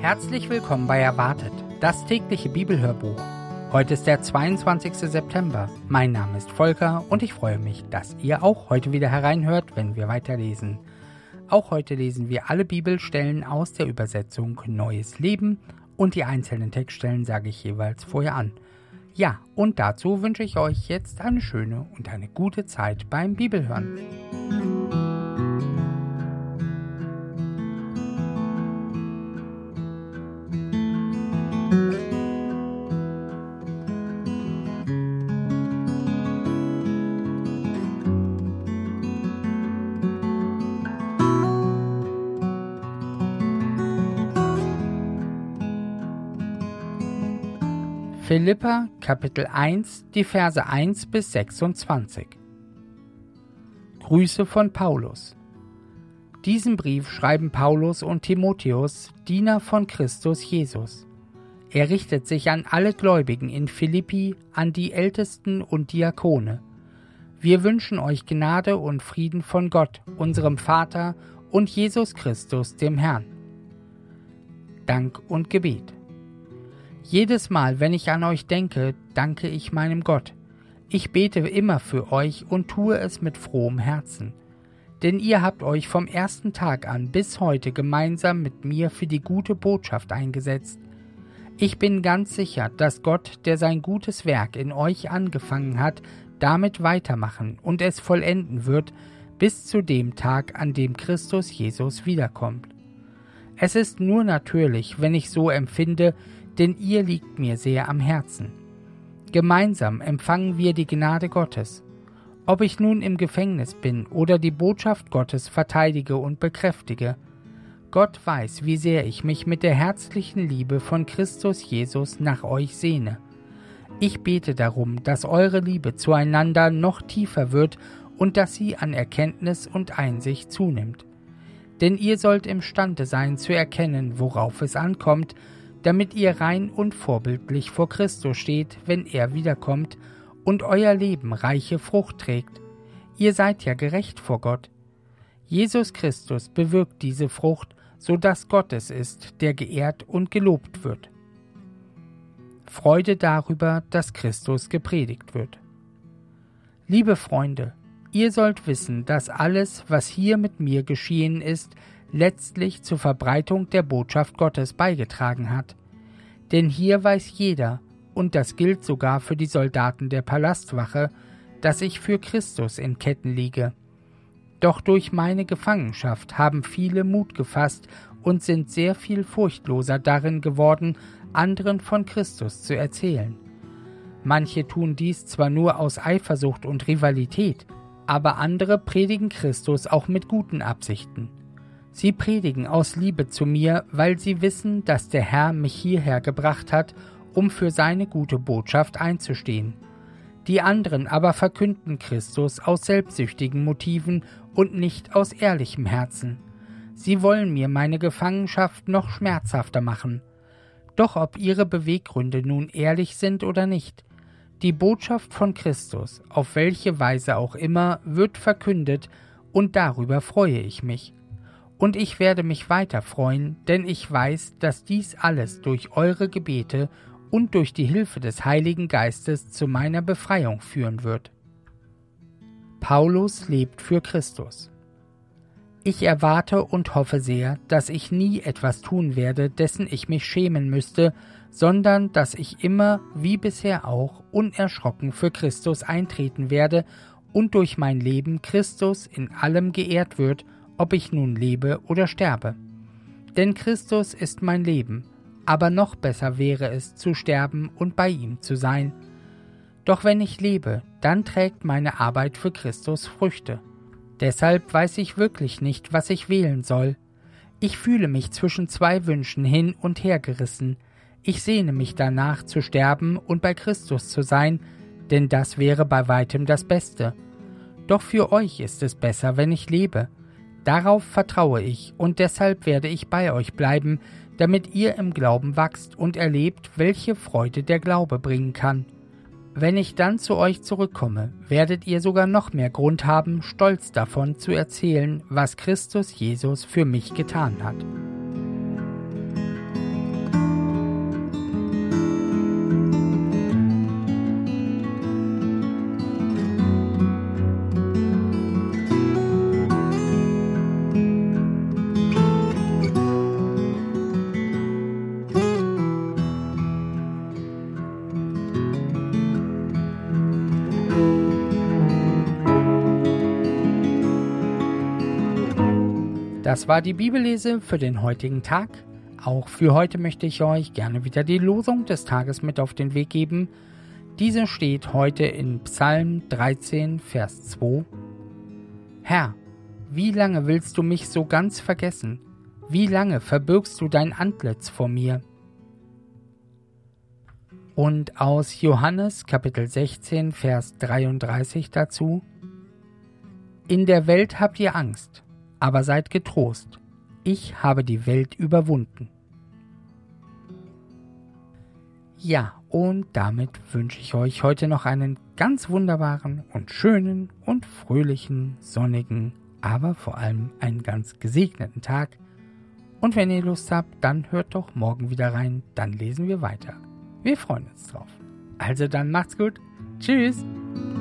Herzlich willkommen bei Erwartet, das tägliche Bibelhörbuch. Heute ist der 22. September. Mein Name ist Volker und ich freue mich, dass ihr auch heute wieder hereinhört, wenn wir weiterlesen. Auch heute lesen wir alle Bibelstellen aus der Übersetzung Neues Leben und die einzelnen Textstellen sage ich jeweils vorher an. Ja, und dazu wünsche ich euch jetzt eine schöne und eine gute Zeit beim Bibelhören. Philipper, Kapitel 1, die Verse 1 bis 26. Grüße von Paulus. Diesen Brief schreiben Paulus und Timotheus, Diener von Christus Jesus. Er richtet sich an alle Gläubigen in Philippi, an die Ältesten und Diakone. Wir wünschen euch Gnade und Frieden von Gott, unserem Vater, und Jesus Christus, dem Herrn. Dank und Gebet. Jedes Mal, wenn ich an euch denke, danke ich meinem Gott. Ich bete immer für euch und tue es mit frohem Herzen. Denn ihr habt euch vom ersten Tag an bis heute gemeinsam mit mir für die gute Botschaft eingesetzt. Ich bin ganz sicher, dass Gott, der sein gutes Werk in euch angefangen hat, damit weitermachen und es vollenden wird, bis zu dem Tag, an dem Christus Jesus wiederkommt. Es ist nur natürlich, wenn ich so empfinde, denn ihr liegt mir sehr am Herzen. Gemeinsam empfangen wir die Gnade Gottes. Ob ich nun im Gefängnis bin oder die Botschaft Gottes verteidige und bekräftige, Gott weiß, wie sehr ich mich mit der herzlichen Liebe von Christus Jesus nach euch sehne. Ich bete darum, dass eure Liebe zueinander noch tiefer wird und dass sie an Erkenntnis und Einsicht zunimmt. Denn ihr sollt imstande sein zu erkennen, worauf es ankommt, damit ihr rein und vorbildlich vor Christus steht, wenn er wiederkommt und euer Leben reiche Frucht trägt. Ihr seid ja gerecht vor Gott. Jesus Christus bewirkt diese Frucht, so dass Gott es ist, der geehrt und gelobt wird. Freude darüber, dass Christus gepredigt wird. Liebe Freunde, ihr sollt wissen, dass alles, was hier mit mir geschehen ist, letztlich zur Verbreitung der Botschaft Gottes beigetragen hat. Denn hier weiß jeder, und das gilt sogar für die Soldaten der Palastwache, dass ich für Christus in Ketten liege. Doch durch meine Gefangenschaft haben viele Mut gefasst und sind sehr viel furchtloser darin geworden, anderen von Christus zu erzählen. Manche tun dies zwar nur aus Eifersucht und Rivalität, aber andere predigen Christus auch mit guten Absichten. Sie predigen aus Liebe zu mir, weil sie wissen, dass der Herr mich hierher gebracht hat, um für seine gute Botschaft einzustehen. Die anderen aber verkünden Christus aus selbstsüchtigen Motiven und nicht aus ehrlichem Herzen. Sie wollen mir meine Gefangenschaft noch schmerzhafter machen. Doch ob ihre Beweggründe nun ehrlich sind oder nicht, die Botschaft von Christus, auf welche Weise auch immer, wird verkündet, und darüber freue ich mich. Und ich werde mich weiter freuen, denn ich weiß, dass dies alles durch eure Gebete und durch die Hilfe des Heiligen Geistes zu meiner Befreiung führen wird. Paulus lebt für Christus. Ich erwarte und hoffe sehr, dass ich nie etwas tun werde, dessen ich mich schämen müsste, sondern dass ich immer, wie bisher auch, unerschrocken für Christus eintreten werde und durch mein Leben Christus in allem geehrt wird, ob ich nun lebe oder sterbe. Denn Christus ist mein Leben, aber noch besser wäre es, zu sterben und bei ihm zu sein. Doch wenn ich lebe, dann trägt meine Arbeit für Christus Früchte. Deshalb weiß ich wirklich nicht, was ich wählen soll. Ich fühle mich zwischen zwei Wünschen hin und her gerissen. Ich sehne mich danach, zu sterben und bei Christus zu sein, denn das wäre bei weitem das Beste. Doch für euch ist es besser, wenn ich lebe. Darauf vertraue ich, und deshalb werde ich bei euch bleiben, damit ihr im Glauben wachst und erlebt, welche Freude der Glaube bringen kann. Wenn ich dann zu euch zurückkomme, werdet ihr sogar noch mehr Grund haben, stolz davon zu erzählen, was Christus Jesus für mich getan hat. Das war die Bibellese für den heutigen Tag. Auch für heute möchte ich euch gerne wieder die Losung des Tages mit auf den Weg geben. Diese steht heute in Psalm 13, Vers 2. Herr, wie lange willst du mich so ganz vergessen? Wie lange verbirgst du dein Antlitz vor mir? Und aus Johannes Kapitel 16, Vers 33 dazu: In der Welt habt ihr Angst, aber seid getrost, ich habe die Welt überwunden. Ja, und damit wünsche ich euch heute noch einen ganz wunderbaren und schönen und fröhlichen, sonnigen, aber vor allem einen ganz gesegneten Tag. Und wenn ihr Lust habt, dann hört doch morgen wieder rein, dann lesen wir weiter. Wir freuen uns drauf. Also dann macht's gut. Tschüss.